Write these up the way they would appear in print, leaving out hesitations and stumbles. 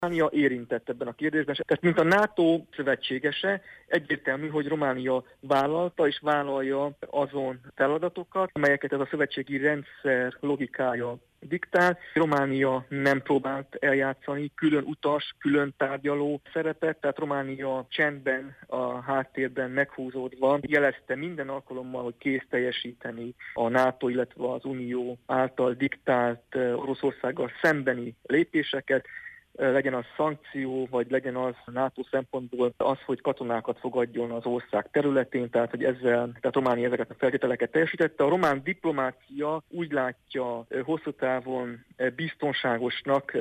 Románia érintett ebben a kérdésben. Tehát mint a NATO szövetségese, egyértelmű, hogy Románia vállalta és vállalja azon feladatokat, amelyeket ez a szövetségi rendszer logikája diktál. Románia nem próbált eljátszani külön utas, külön tárgyaló szerepet, tehát Románia csendben, a háttérben meghúzódva jelezte minden alkalommal, hogy kész teljesíteni a NATO, illetve az Unió által diktált Oroszországgal szembeni lépéseket, legyen az szankció, vagy legyen az NATO szempontból az, hogy katonákat fogadjon az ország területén, tehát Románia ezeket a feltételeket teljesítette. A román diplomácia úgy látja hosszú távon biztonságosnak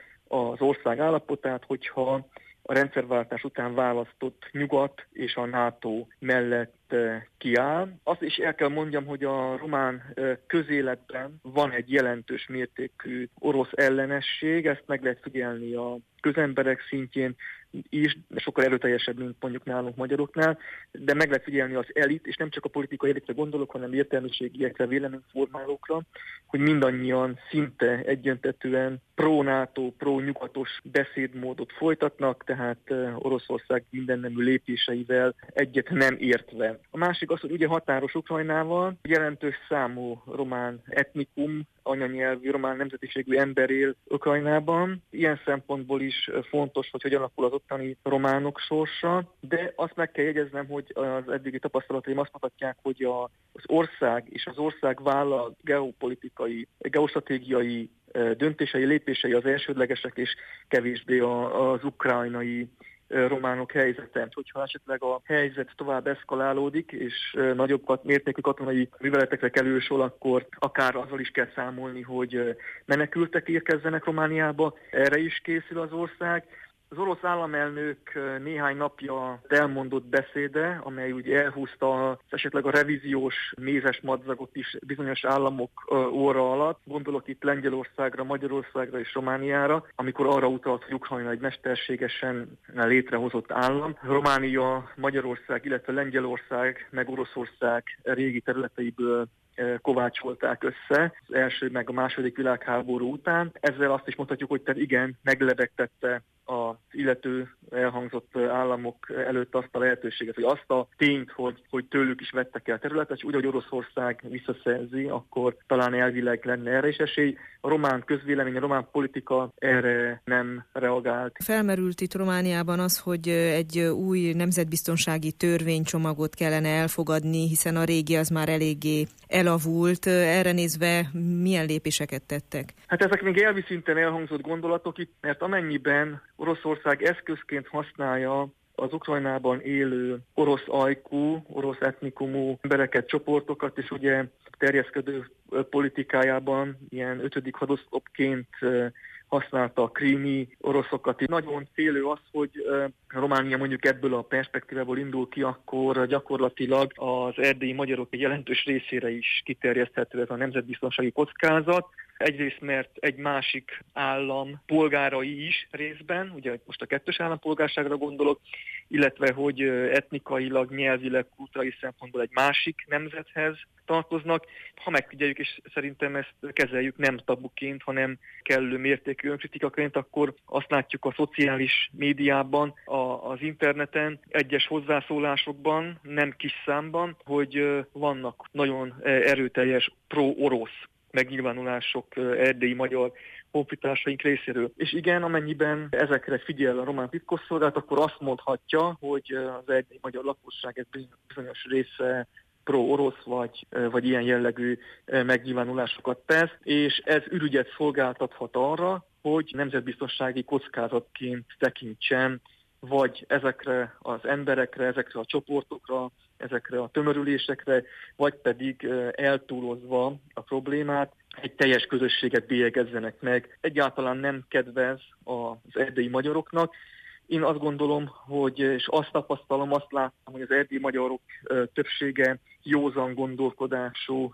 az ország állapotát, hogyha a rendszerváltás után választott Nyugat és a NATO mellett kiáll. Azt is el kell mondjam, hogy a román közéletben van egy jelentős mértékű orosz ellenesség, ezt meg lehet figyelni a közemberek szintjén is, sokkal erőteljesebb, mint mondjuk nálunk magyaroknál, de meg lehet figyelni az elit, és nem csak a politikai elitre gondolok, hanem értelmiségiekre, véleményformálókra, hogy mindannyian szinte egyöntetűen pro-NATO, pro-nyugatos beszédmódot folytatnak, tehát Oroszország mindennemű lépéseivel egyet nem értve. A másik az, hogy ugye határos Ukrajnával jelentős számú román etnikum, anyanyelvű, román nemzetiségű ember él Ukrajnában. Ilyen szempontból is fontos, hogy alakul az ottani románok sorsa, de azt meg kell jegyeznem, hogy az eddigi tapasztalataim azt mutatják, hogy az ország és az ország vállalt geopolitikai, geostratégiai döntései, lépései az elsődlegesek, és kevésbé az ukrajnai románok helyzete. Hogyha esetleg a helyzet tovább eszkalálódik, és nagyobb mértékű katonai műveletekre kerül sor, akkor akár azzal is kell számolni, hogy menekültek érkezzenek Romániába. Erre is készül az ország. Az orosz államelnök néhány napja elmondott beszéde, amely ugye elhúzta esetleg a revíziós mézes madzagot is bizonyos államok óra alatt. Gondolok itt Lengyelországra, Magyarországra és Romániára, amikor arra utalt, hogy Ukrajna egy mesterségesen létrehozott állam. Románia, Magyarország, illetve Lengyelország, meg Oroszország régi területeiből kovácsolták össze az első meg a második világháború után. Ezzel azt is mondhatjuk, hogy tehát igen, meglebegtette az illető elhangzott államok előtt azt a lehetőséget, hogy azt a tényt, hogy tőlük is vettek el területet, és úgy, hogy Oroszország visszaszerzi, akkor talán elvileg lenne erre is esély. A román közvélemény, a román politika erre nem reagált. Felmerült itt Romániában az, hogy egy új nemzetbiztonsági törvénycsomagot kellene elfogadni, hiszen a régi az már eléggé elavult. Erre nézve milyen lépéseket tettek? Hát ezek még elvi szinten elhangzott gondolatok itt, mert amennyiben Oroszország eszközként használja az Ukrajnában élő orosz ajkú, orosz etnikumú embereket, csoportokat, és ugye terjeszkedő politikájában ilyen 5. hadoszlopként használta a krími oroszokat. Nagyon félő az, hogy Románia mondjuk ebből a perspektívából indul ki, akkor gyakorlatilag az erdélyi magyarok egy jelentős részére is kiterjeszthető ez a nemzetbiztonsági kockázat. Egyrészt, mert egy másik állam polgárai is részben, ugye most a kettős állampolgárságra gondolok, illetve hogy etnikailag, nyelvileg, kulturális szempontból egy másik nemzethez tartoznak. Ha megfigyeljük, és szerintem ezt kezeljük nem tabuként, hanem kellő mértékű önkritikaként, akkor azt látjuk a szociális médiában, az interneten, egyes hozzászólásokban, nem kis számban, hogy vannak nagyon erőteljes pro-orosz megnyilvánulások erdélyi magyar honfitársaink részéről. És igen, amennyiben ezekre figyel a román titkosszolgálat, akkor azt mondhatja, hogy az erdélyi magyar lakosság ez bizonyos része pro-orosz vagy ilyen jellegű megnyilvánulásokat tesz, és ez ürügyet szolgáltathat arra, hogy nemzetbiztonsági kockázatként tekintsen vagy ezekre az emberekre, ezekre a csoportokra, ezekre a tömörülésekre, vagy pedig eltúlozva a problémát, egy teljes közösséget bélyegezzenek meg. Egyáltalán nem kedvez az erdélyi magyaroknak. Én azt gondolom, és azt tapasztalom, azt láttam, hogy az erdélyi magyarok többsége józan gondolkodású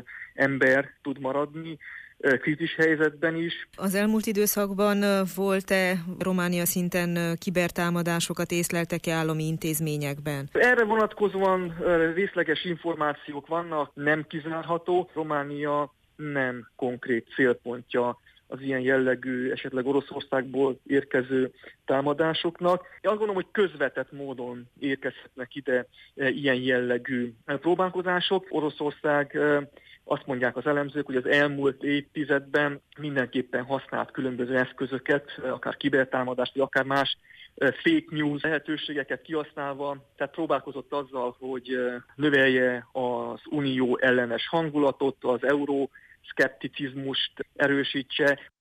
ember tud maradni, krízis helyzetben is. Az elmúlt időszakban volt-e Románia szinten kibertámadásokat észleltek-e állami intézményekben? Erre vonatkozóan részleges információk vannak, nem kizárható. Románia nem konkrét célpontja az ilyen jellegű, esetleg Oroszországból érkező támadásoknak. Én azt gondolom, hogy közvetett módon érkezhetnek ide ilyen jellegű próbálkozások. Oroszország, azt mondják az elemzők, hogy az elmúlt évtizedben mindenképpen használt különböző eszközöket, akár kibertámadást, vagy akár más fake news lehetőségeket kihasználva, tehát próbálkozott azzal, hogy növelje az unió ellenes hangulatot, az euroszkepticizmust erősítse.